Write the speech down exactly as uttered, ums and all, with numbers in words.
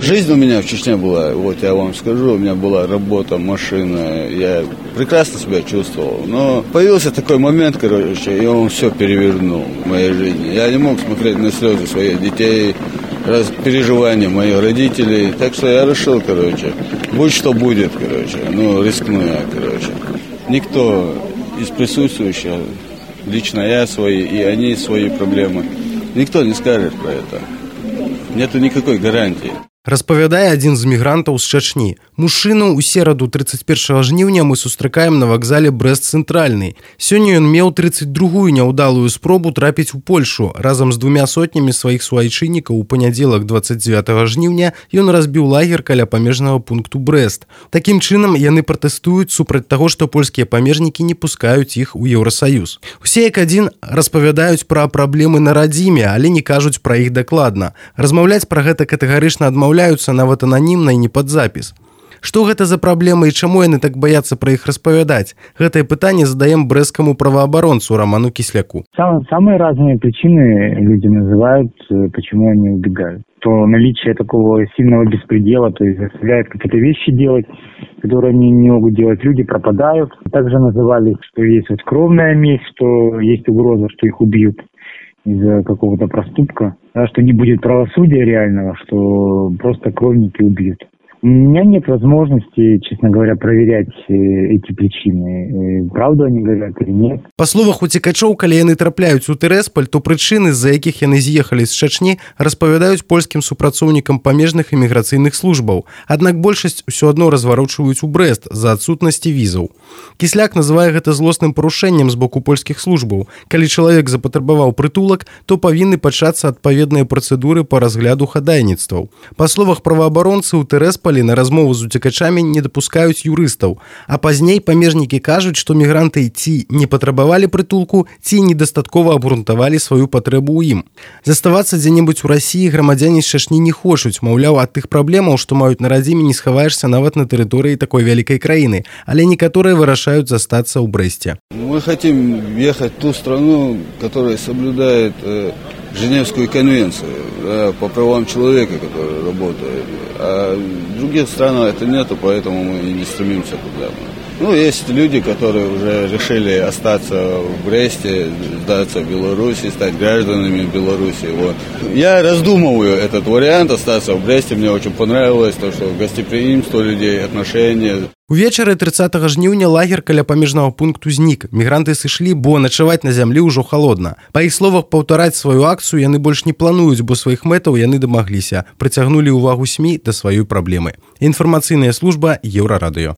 Жизнь у меня в Чечне была, вот я вам скажу, у меня была работа, машина, я прекрасно себя чувствовал. Но появился такой момент, короче, и он все перевернул в моей жизни. Я не мог смотреть на слезы своих детей, раз, переживания моих родителей. Так что я решил, короче, будь что будет, короче, ну, рискну я, короче. Никто из присутствующих, лично я свои, и они свои проблемы, никто не скажет про это. Нету никакой гарантии. Распавядае адзін з мігрантаў з Чачні. Мужчыну ў сераду тридцать первого жніўня мы сустракаем на вакзале Брэст-Цэнтральны. Сёння ён меў тридцать другую няўдалую спробу трапіць у Польшу. Разам з двумя сотнямі сваіх суайчыннікаў у панядзелак двадцать девятого жніўня ён разбіў лагер каля памежнага пункту Брэст. Такім чынам яны пратэстуюць супраць таго, што польскія памежнікі не пускаюць іх у Еўрасаюз. Усе як адзін распавядаюць пра праблемы на радзіме, але не кажуць пра іх дакладна. Размаўляць пра гэта катэгарычна адмаўляюцца нават ананімна і не пад запіс. Што гэта за праблемы і чаму яны так баяцца пра іх распавядаць? Гэтае пытанне задаем брэсцкаму праваабаронцу Роману Кисляку. Сам, самые разные причины люди называют, почему они убегают. То наличие такого сильного беспредела, то есть заставляют какие-то вещи делать, которые они не могут делать, люди пропадают. Также называли, что есть вот кровная месть, что есть угроза, что их убьют из-за какого-то проступка, да, что не будет правосудия реального, что просто кровники убьют. У меня нет возможности, честно говоря, проверять эти причины. Правду они говорят или нет. Па словах уцекачоў, калі яны трапляюць у Тырасполь, то прычыны, з-за якіх яны з'ехалі з Чачні, распавядаюць польскім супрацоўнікам памежных іміграцыйных службаў. Аднак большасць усё адно разварочваюць у Брэст з-за адсутнасці візаў. Кісляк называе гэта злосным парушэннем з боку польскіх службаў. Калі чалавек запатрабаваў прытулак, то павінны пачацца адпаведныя працэдуры па разгляду хадайніцтваў. Па словах праваабаронцы, у Тырасполі на размову з уцекачамі не дапускаюць юрыстаў. А пазней памежнікі кажуць, што мігранты ці не патрабавалі прытулку, ці недастаткова абгрунтавалі сваю патрэбу ў ім. Заставацца дзе-небудзь у Расіі грамадзяне з Чачні не хочуць, маўляў, ад тых праблемаў, што маюць на радзіме, не схаваешся нават на тэрыторыі такой вялікай краіны, але некаторыя вырашаюць застацца ў Брэсце. Мы хотим ехать в ту страну, которая соблюдает э, Женевскую конвенцию э, по правам человека, которая работает. А в других странах это нету, поэтому мы и не стремимся туда. Ну, есть люди, которые уже решили остаться в Бресте, сдаться в Беларуси, стать гражданами Беларуси. Вот. Я раздумываю этот вариант остаться в Бресте. Мне очень понравилось то, что гостеприимство людей, отношения. Увечары тридцатого жніўня лагер каля памежнага пункту знік. Мігранты сышлі, бо начаваць на зямлі ўжо халодна. Па іх словах, паўтараць сваю акцыю яны больш не плануюць, бо сваіх мэтаў яны дамагліся. Прыцягнулі ўвагу СМІ да сваёй праблемы. Інфармацыйная служба Еўрарадыё.